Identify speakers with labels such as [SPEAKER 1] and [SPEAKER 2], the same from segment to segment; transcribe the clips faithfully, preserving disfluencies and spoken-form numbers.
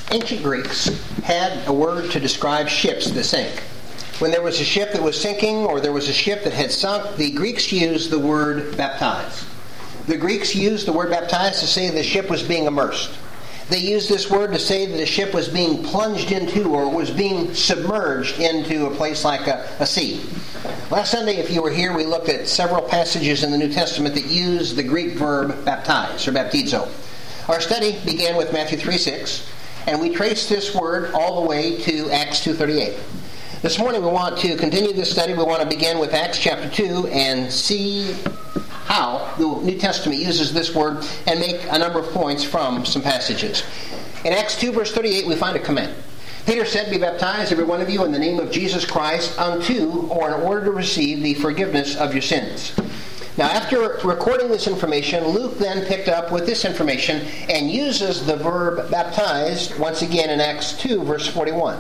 [SPEAKER 1] Ancient Greeks had a word to describe ships that sank. When there was a ship that was sinking or there was a ship that had sunk, the Greeks used the word baptize. The Greeks used the word baptize to say the ship was being immersed. They used this word to say that a ship was being plunged into or was being submerged into a place like a, a sea. Last Sunday, if you were here, we looked at several passages in the New Testament that use the Greek verb baptize or baptizo. Our study began with Matthew three six, and we traced this word all the way to Acts two thirty-eight. This morning we want to continue this study. We want to begin with Acts chapter two and see how the New Testament uses this word and make a number of points from some passages. In Acts two verse thirty-eight we find a command. Peter said, "Be baptized, every one of you, in the name of Jesus Christ, unto or in order to receive the forgiveness of your sins." Now, after recording this information, Luke then picked up with this information and uses the verb baptized once again in Acts two verse forty-one.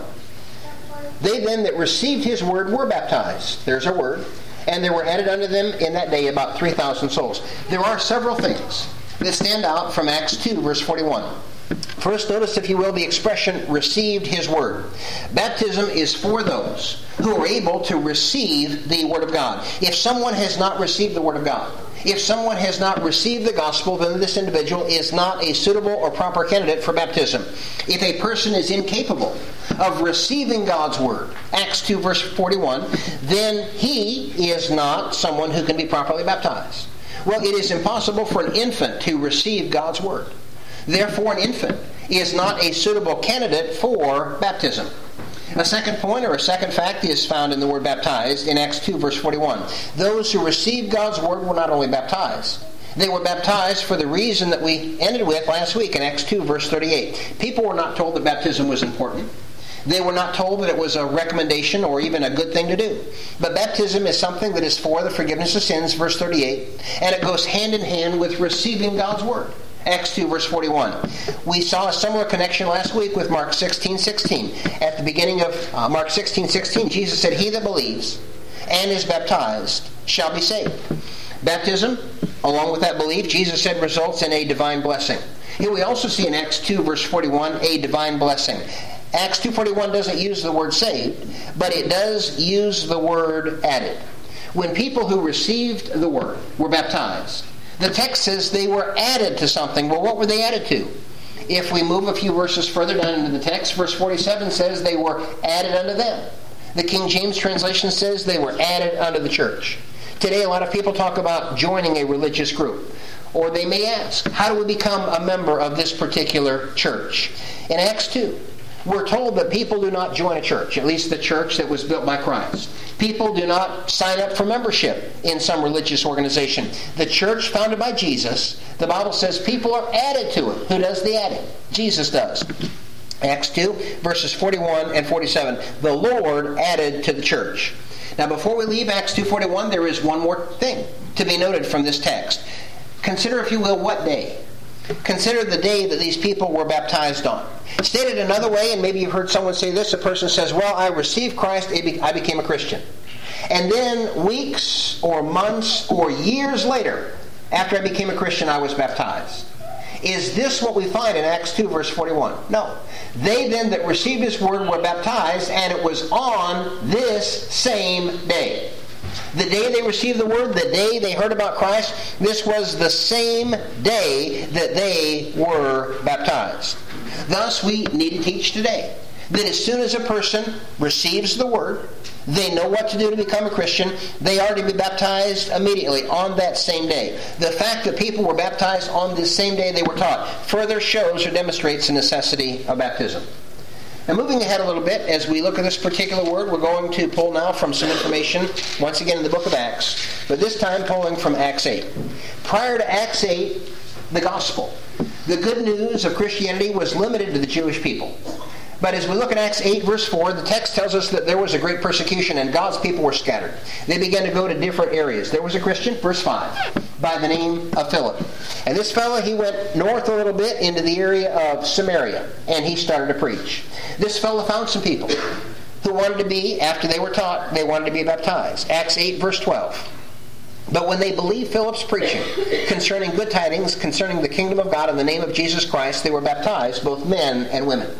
[SPEAKER 1] They then that received his word were baptized. There's our word. And there were added unto them in that day about three thousand souls. There are several things that stand out from Acts two verse forty-one. First, notice, if you will, the expression received his word. Baptism is for those who are able to receive the word of God. If someone has not received the word of God, if someone has not received the gospel, then this individual is not a suitable or proper candidate for baptism. If a person is incapable of receiving God's word, Acts two verse forty-one, then he is not someone who can be properly baptized. Well, it is impossible for an infant to receive God's word. Therefore, an infant is not a suitable candidate for baptism. A second point, or a second fact, is found in the word baptized in Acts two verse forty-one. Those who received God's word were not only baptized, they were baptized for the reason that we ended with last week in Acts two verse thirty-eight. People were not told that baptism was important. They were not told that it was a recommendation or even a good thing to do. But baptism is something that is for the forgiveness of sins, verse thirty-eight, and it goes hand in hand with receiving God's word. Acts two verse forty-one. We saw a similar connection last week with Mark sixteen sixteen. At the beginning of uh, Mark sixteen sixteen, Jesus said, "He that believes and is baptized shall be saved." Baptism, along with that belief, Jesus said, results in a divine blessing. Here we also see in Acts two verse forty-one a divine blessing. Acts two forty-one doesn't use the word saved, but it does use the word added. When people who received the word were baptized, the text says they were added to something. Well, what were they added to? If we move a few verses further down into the text, verse forty-seven says they were added unto them. The King James translation says they were added unto the church. Today, a lot of people talk about joining a religious group. Or they may ask, how do we become a member of this particular church? In Acts two, we're told that people do not join a church, at least the church that was built by Christ. People do not sign up for membership in some religious organization. The church founded by Jesus, the Bible says people are added to it. Who does the adding? Jesus does. Acts two, verses forty-one and forty-seven. The Lord added to the church. Now, before we leave Acts two forty-one, there is one more thing to be noted from this text. Consider, if you will, what day? Consider the day that these people were baptized on. Stated another way, and maybe you've heard someone say this, a person says, well, I received Christ, I became a Christian. And then weeks or months or years later, after I became a Christian, I was baptized. Is this what we find in Acts two verse forty-one? No. They then that received his word were baptized, and it was on this same day. The day they received the word, the day they heard about Christ, this was the same day that they were baptized. Thus, we need to teach today that as soon as a person receives the word, they know what to do to become a Christian, they are to be baptized immediately on that same day. The fact that people were baptized on this same day they were taught further shows or demonstrates the necessity of baptism. Now, moving ahead a little bit, as we look at this particular word, we're going to pull now from some information, once again in the book of Acts, but this time pulling from Acts eight. Prior to Acts eight, the gospel, the good news of Christianity, was limited to the Jewish people. But as we look at Acts eight verse four, the text tells us that there was a great persecution and God's people were scattered. They began to go to different areas. There was a Christian, verse five, by the name of Philip. And this fellow, he went north a little bit into the area of Samaria, and he started to preach. This fellow found some people who wanted to be, after they were taught, they wanted to be baptized. Acts eight verse twelve. But when they believed Philip's preaching concerning good tidings, concerning the kingdom of God in the name of Jesus Christ, they were baptized, both men and women.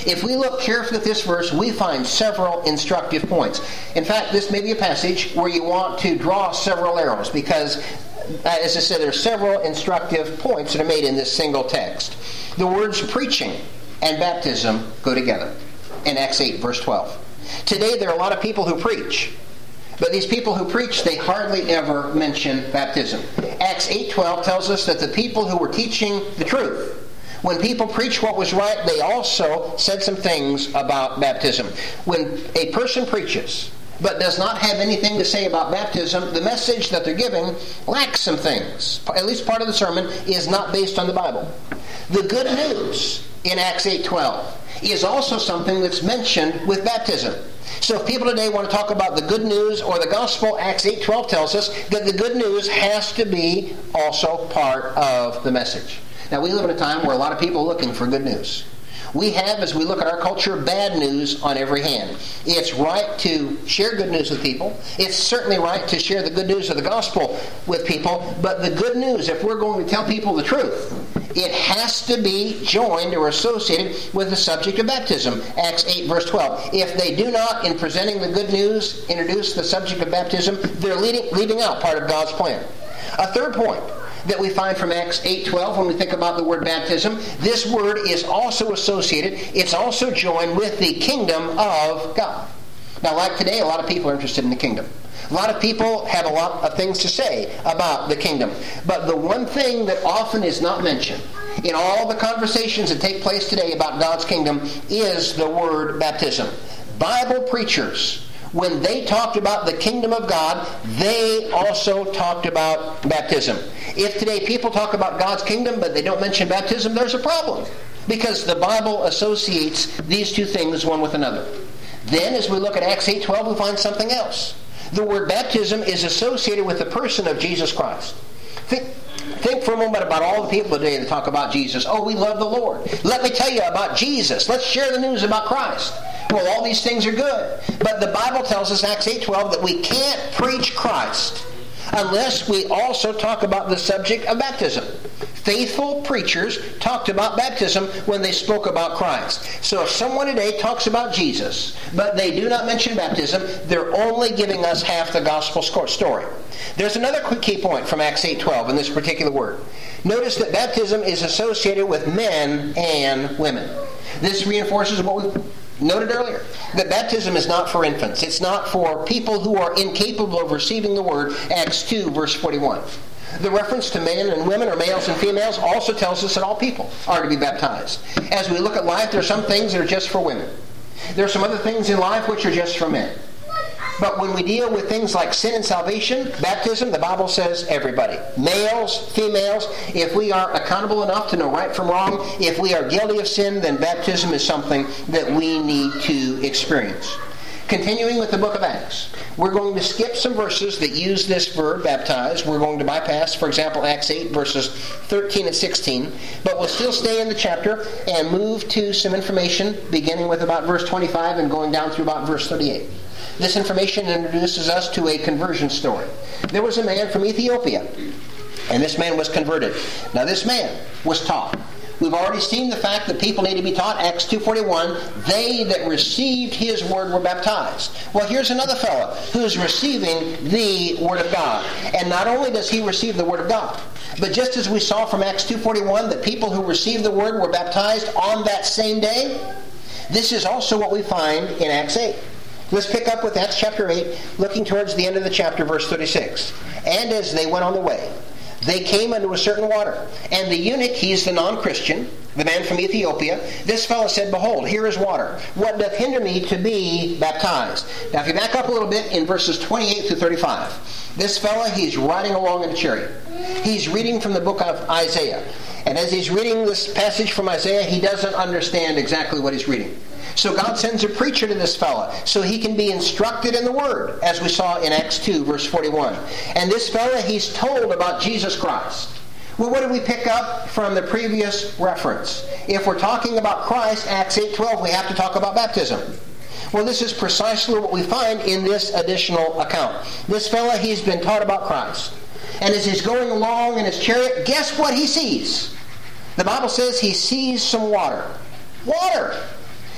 [SPEAKER 1] If we look carefully at this verse, we find several instructive points. In fact, this may be a passage where you want to draw several arrows because, as I said, there are several instructive points that are made in this single text. The words preaching and baptism go together in Acts eight, verse twelve. Today, there are a lot of people who preach. But these people who preach, they hardly ever mention baptism. Acts eight twelve tells us that the people who were teaching the truth, when people preached what was right, they also said some things about baptism. When a person preaches but does not have anything to say about baptism, the message that they're giving lacks some things. At least part of the sermon is not based on the Bible. The good news in Acts eight twelve is also something that's mentioned with baptism. So if people today want to talk about the good news or the gospel, Acts eight twelve tells us that the good news has to be also part of the message. Now, we live in a time where a lot of people are looking for good news. We have, as we look at our culture, bad news on every hand. It's right to share good news with people. It's certainly right to share the good news of the gospel with people. But the good news, if we're going to tell people the truth, it has to be joined or associated with the subject of baptism. Acts eight, verse twelve. If they do not, in presenting the good news, introduce the subject of baptism, they're leading, leaving out part of God's plan. A third point that we find from Acts eight twelve when we think about the word baptism, this word is also associated, it's also joined with the kingdom of God. Now, like today, a lot of people are interested in the kingdom. A lot of people have a lot of things to say about the kingdom. But the one thing that often is not mentioned in all the conversations that take place today about God's kingdom is the word baptism. Bible preachers, when they talked about the kingdom of God, they also talked about baptism. If today people talk about God's kingdom but they don't mention baptism, there's a problem. Because the Bible associates these two things one with another. Then, as we look at Acts eight twelve, we find something else. The word baptism is associated with the person of Jesus Christ. Think, think for a moment about all the people today that talk about Jesus. Oh, we love the Lord. Let me tell you about Jesus. Let's share the news about Christ. Well, all these things are good. But the Bible tells us, Acts eight twelve, that we can't preach Christ unless we also talk about the subject of baptism. Faithful preachers talked about baptism when they spoke about Christ. So if someone today talks about Jesus, but they do not mention baptism, they're only giving us half the gospel story. There's another quick key point from Acts eight twelve in this particular word. Notice that baptism is associated with men and women. This reinforces what we noted earlier, that baptism is not for infants. It's not for people who are incapable of receiving the word, Acts two, verse forty-one. The reference to men and women, or males and females, also tells us that all people are to be baptized. As we look at life, there are some things that are just for women. There are some other things in life which are just for men. But when we deal with things like sin and salvation, baptism, the Bible says everybody. Males, females, if we are accountable enough to know right from wrong, if we are guilty of sin, then baptism is something that we need to experience. Continuing with the book of Acts, we're going to skip some verses that use this verb, baptize. We're going to bypass, for example, Acts eight, verses thirteen and sixteen. But we'll still stay in the chapter and move to some information, beginning with about verse twenty-five and going down through about verse thirty-eight. This information introduces us to a conversion story. There was a man from Ethiopia, and this man was converted. Now, this man was taught. We've already seen the fact that people need to be taught. Acts two forty-one, they that received his word were baptized. Well, here's another fellow who's receiving the word of God. And not only does he receive the word of God, but just as we saw from Acts two forty-one that people who received the word were baptized on that same day, this is also what we find in Acts eight. Let's pick up with Acts chapter eight, looking towards the end of the chapter, verse thirty-six. And as they went on the way, they came unto a certain water. And the eunuch, he's the non-Christian, the man from Ethiopia, this fellow said, Behold, here is water. What doth hinder me to be baptized? Now, if you back up a little bit in verses twenty-eight through thirty-five, this fellow, he's riding along in a chariot. He's reading from the book of Isaiah. And as he's reading this passage from Isaiah, he doesn't understand exactly what he's reading. So God sends a preacher to this fellow so he can be instructed in the Word, as we saw in Acts two, verse forty-one. And this fellow, he's told about Jesus Christ. Well, what did we pick up from the previous reference? If we're talking about Christ, Acts eight twelve, we have to talk about baptism. Well, this is precisely what we find in this additional account. This fellow, he's been taught about Christ. And as he's going along in his chariot, guess what he sees? The Bible says he sees some water. Water!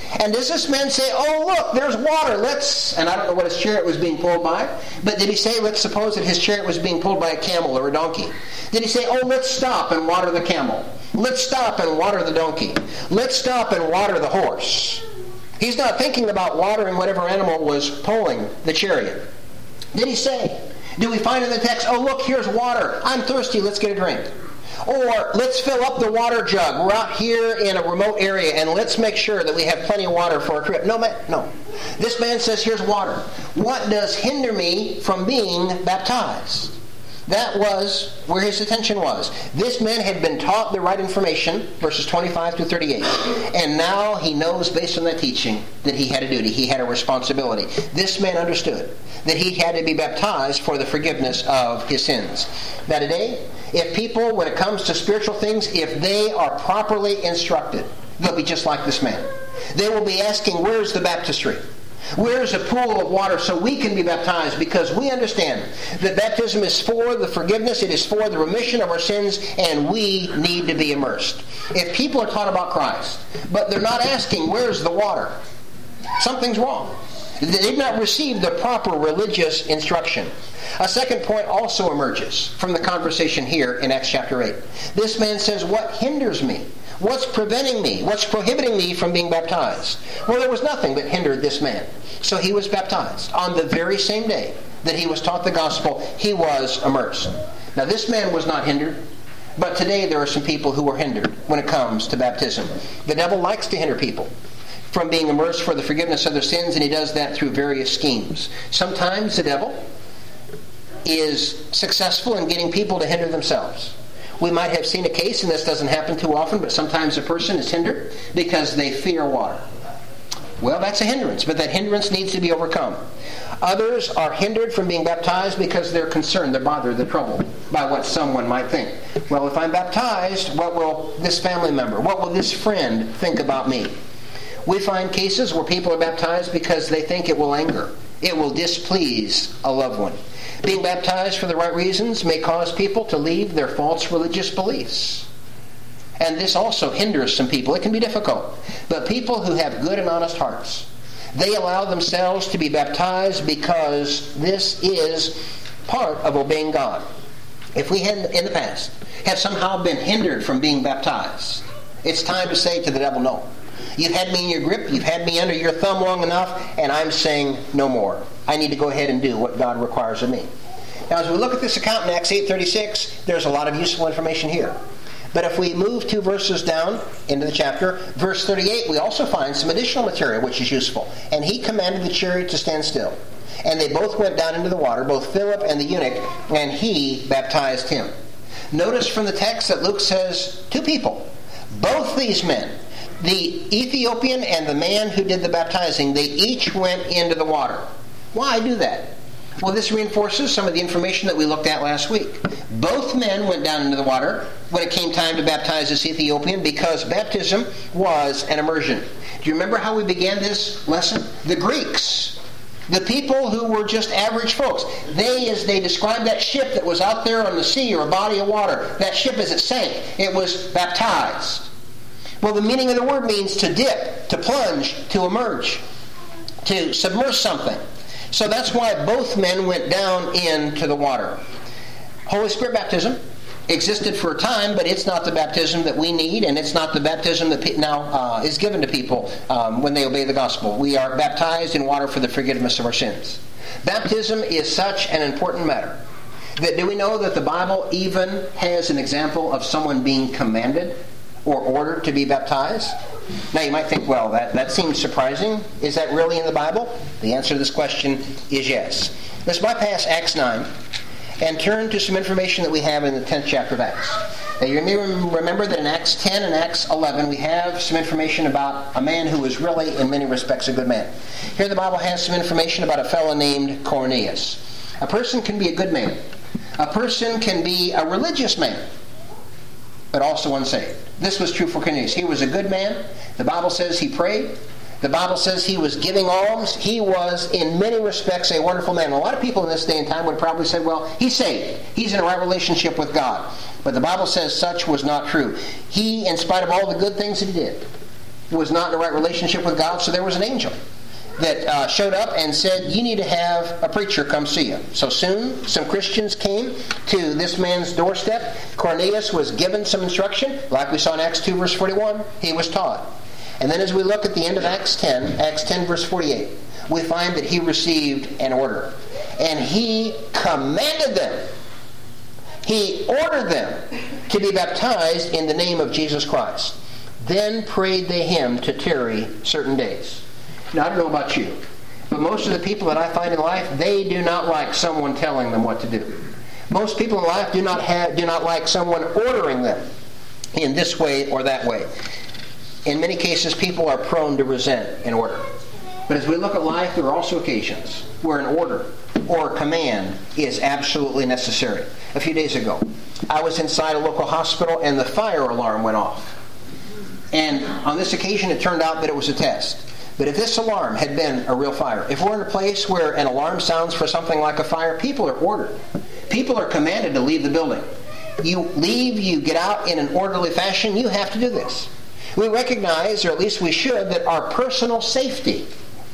[SPEAKER 1] And does this man say, oh, look, there's water, let's... And I don't know what his chariot was being pulled by, but did he say, let's suppose that his chariot was being pulled by a camel or a donkey? Did he say, oh, let's stop and water the camel? Let's stop and water the donkey. Let's stop and water the horse. He's not thinking about watering whatever animal was pulling the chariot. Did he say, do we find in the text, oh, look, here's water. I'm thirsty, let's get a drink. Or let's fill up the water jug. We're out here in a remote area and let's make sure that we have plenty of water for our trip. No, man, no. This man says, here's water. What does hinder me from being baptized? That was where his attention was. This man had been taught the right information, verses twenty-five to thirty-eight. And now he knows, based on that teaching, that he had a duty. He had a responsibility. This man understood that he had to be baptized for the forgiveness of his sins. Now today, if people, when it comes to spiritual things, if they are properly instructed, they'll be just like this man. They will be asking, where's the baptistry? Where's a pool of water so we can be baptized? Because we understand that baptism is for the forgiveness, it is for the remission of our sins, and we need to be immersed. If people are taught about Christ, but they're not asking, where's the water? Something's wrong. They've not received the proper religious instruction. A second point also emerges from the conversation here in Acts chapter eight. This man says, what hinders me? What's preventing me? What's prohibiting me from being baptized? Well, there was nothing that hindered this man. So he was baptized. On the very same day that he was taught the gospel, he was immersed. Now, this man was not hindered, but today there are some people who are hindered when it comes to baptism. The devil likes to hinder people from being immersed for the forgiveness of their sins, and he does that through various schemes. Sometimes the devil is successful in getting people to hinder themselves. We might have seen a case, and this doesn't happen too often, but sometimes a person is hindered because they fear water. Well, that's a hindrance, but that hindrance needs to be overcome. Others are hindered from being baptized because they're concerned, they're bothered, they're troubled by what someone might think. Well, if I'm baptized, what will this family member, what will this friend think about me? We find cases where people are baptized because they think it will anger, it will displease a loved one. Being baptized for the right reasons may cause people to leave their false religious beliefs. And this also hinders some people. It can be difficult. But people who have good and honest hearts, they allow themselves to be baptized because this is part of obeying God. If we had in the past have somehow been hindered from being baptized, it's time to say to the devil, no. You've had me in your grip, you've had me under your thumb long enough, and I'm saying no more. I need to go ahead and do what God requires of me. Now, as we look at this account in Acts eight thirty-six, there's a lot of useful information here. But if we move two verses down into the chapter, verse thirty-eight, we also find some additional material which is useful. And he commanded the chariot to stand still. And they both went down into the water, both Philip and the eunuch, and he baptized him. Notice from the text that Luke says two people. Both these men, the Ethiopian and the man who did the baptizing, they each went into the water. Why do that? Well, this reinforces some of the information that we looked at last week. Both men went down into the water when it came time to baptize this Ethiopian because baptism was an immersion. Do you remember how we began this lesson? The Greeks, the people who were just average folks, they, as they described that ship that was out there on the sea or a body of water, that ship as it sank, it was baptized. Well, the meaning of the word means to dip, to plunge, to emerge, to submerge something. So that's why both men went down into the water. Holy Spirit baptism existed for a time, but it's not the baptism that we need, and it's not the baptism that now uh, is given to people um, when they obey the gospel. We are baptized in water for the forgiveness of our sins. Baptism is such an important matter that do we know that the Bible even has an example of someone being commanded or ordered to be baptized? Now you might think, well, that, that seems surprising. Is that really in the Bible? The answer to this question is yes. Let's bypass Acts nine and turn to some information that we have in the tenth chapter of Acts. Now you may remember that in Acts ten and Acts eleven we have some information about a man who was really, in many respects, a good man. Here the Bible has some information about a fellow named Cornelius. A person can be a good man. A person can be a religious man, but also unsaved. This was true for Cornelius. He was a good man. The Bible says he prayed. The Bible says he was giving alms. He was, in many respects, a wonderful man. A lot of people in this day and time would probably say, well, he's saved. He's in a right relationship with God. But the Bible says such was not true. He, in spite of all the good things that he did, was not in the right relationship with God, so there was an angel that uh, showed up and said, you need to have a preacher come see you. So soon, some Christians came to this man's doorstep. Cornelius was given some instruction, like we saw in Acts two, verse forty-one. He was taught. And then as we look at the end of Acts ten, Acts ten, verse forty-eight, we find that he received an order. And he commanded them, he ordered them to be baptized in the name of Jesus Christ. Then prayed they him to tarry certain days. Now, I don't know about you, but most of the people that I find in life, they do not like someone telling them what to do. Most people in life do not have, do not like someone ordering them in this way or that way. In many cases, people are prone to resent an order. But as we look at life, there are also occasions where an order or a command is absolutely necessary. A few days ago, I was inside a local hospital and the fire alarm went off. And on this occasion, it turned out that it was a test. But if this alarm had been a real fire, if we're in a place where an alarm sounds for something like a fire, people are ordered. People are commanded to leave the building. You leave, you get out in an orderly fashion, you have to do this. We recognize, or at least we should, that our personal safety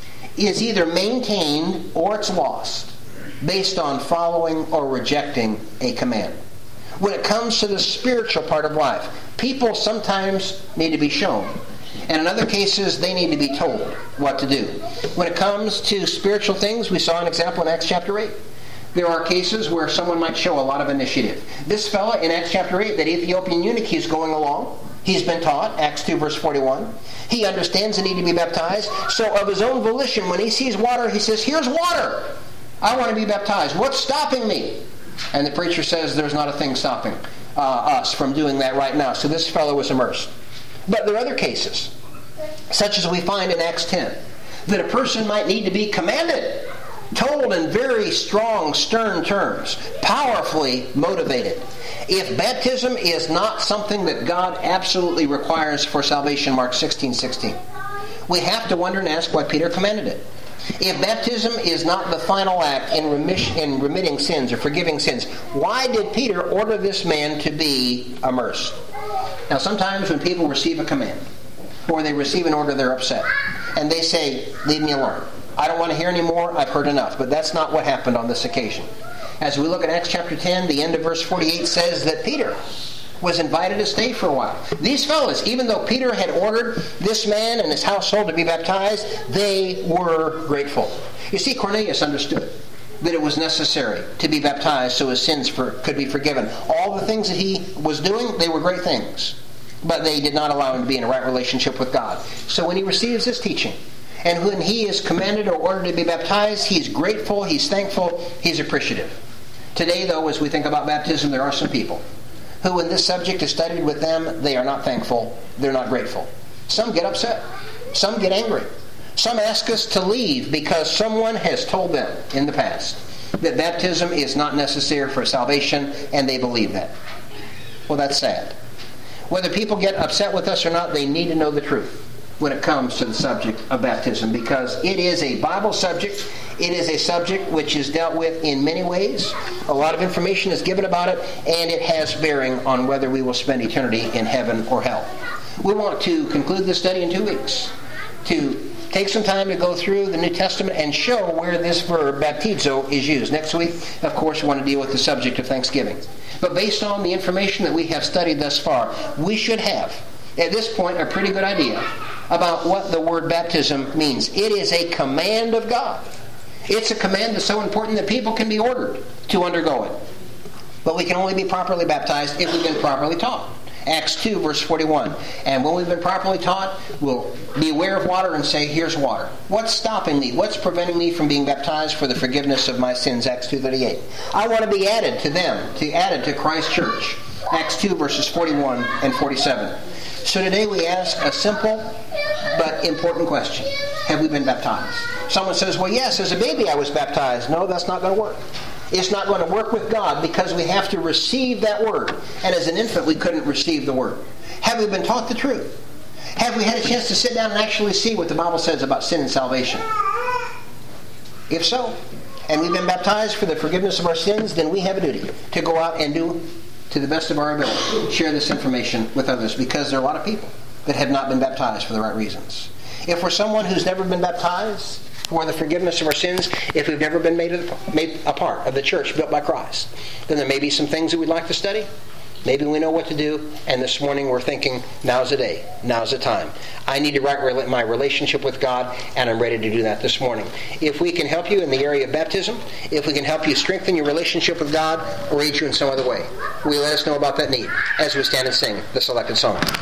[SPEAKER 1] is either maintained or it's lost based on following or rejecting a command. When it comes to the spiritual part of life, people sometimes need to be shown. And in other cases, they need to be told what to do. When it comes to spiritual things, we saw an example in Acts chapter eight. There are cases where someone might show a lot of initiative. This fella in Acts chapter eight, that Ethiopian eunuch, he's going along. He's been taught, Acts two verse forty-one. He understands the need to be baptized. So of his own volition, when he sees water, he says, here's water. I want to be baptized. What's stopping me? And the preacher says, there's not a thing stopping uh, us from doing that right now. So this fellow was immersed. But there are other cases, such as we find in Acts ten, that a person might need to be commanded, told in very strong, stern terms, powerfully motivated. If baptism is not something that God absolutely requires for salvation, Mark sixteen sixteen, we have to wonder and ask why Peter commanded it. If baptism is not the final act in, remission, in remitting sins or forgiving sins, why did Peter order this man to be immersed? Now, sometimes when people receive a command or they receive an order, they're upset. And they say, leave me alone. I don't want to hear any more. I've heard enough. But that's not what happened on this occasion. As we look at Acts chapter ten, the end of verse forty-eight says that Peter was invited to stay for a while. These fellows, even though Peter had ordered this man and his household to be baptized, they were grateful. You see, Cornelius understood that it was necessary to be baptized so his sins for, could be forgiven. All the things that he was doing, they were great things. But they did not allow him to be in a right relationship with God. So when he receives this teaching, and when he is commanded or ordered to be baptized, he's grateful, he's thankful, he's appreciative. Today, though, as we think about baptism, there are some people who, when this subject is studied with them, they are not thankful, they're not grateful. Some get upset. Some get angry. Some ask us to leave because someone has told them in the past that baptism is not necessary for salvation, and they believe that. Well, that's sad. Whether people get upset with us or not, they need to know the truth when it comes to the subject of baptism, because it is a Bible subject. It is a subject which is dealt with in many ways. A lot of information is given about it, and it has bearing on whether we will spend eternity in heaven or hell. We want to conclude this study in two weeks, to take some time to go through the New Testament and show where this verb baptizo is used. Next week, of course, we want to deal with the subject of Thanksgiving. But based on the information that we have studied thus far, we should have, at this point, a pretty good idea about what the word baptism means. It is a command of God. It's a command that's so important that people can be ordered to undergo it. But we can only be properly baptized if we've been properly taught. Acts two, verse forty-one. And when we've been properly taught, we'll be aware of water and say, here's water. What's stopping me? What's preventing me from being baptized for the forgiveness of my sins? Acts two thirty-eight. I want to be added to them, to added to Christ Church. Acts two, verses forty-one and forty-seven. So today we ask a simple but important question. Have we been baptized? Someone says, well, yes, as a baby I was baptized. No, that's not going to work. It's not going to work with God because we have to receive that word. And as an infant, we couldn't receive the word. Have we been taught the truth? Have we had a chance to sit down and actually see what the Bible says about sin and salvation? If so, and we've been baptized for the forgiveness of our sins, then we have a duty to go out and do, to the best of our ability, share this information with others, because there are a lot of people that have not been baptized for the right reasons. If we're someone who's never been baptized for the forgiveness of our sins, if we've never been made a, made a part of the church built by Christ, then there may be some things that we'd like to study. Maybe we know what to do, and this morning we're thinking, now's the day, now's the time. I need to right my relationship with God, and I'm ready to do that this morning. If we can help you in the area of baptism, if we can help you strengthen your relationship with God, or aid you in some other way, will you let us know about that need as we stand and sing the selected song.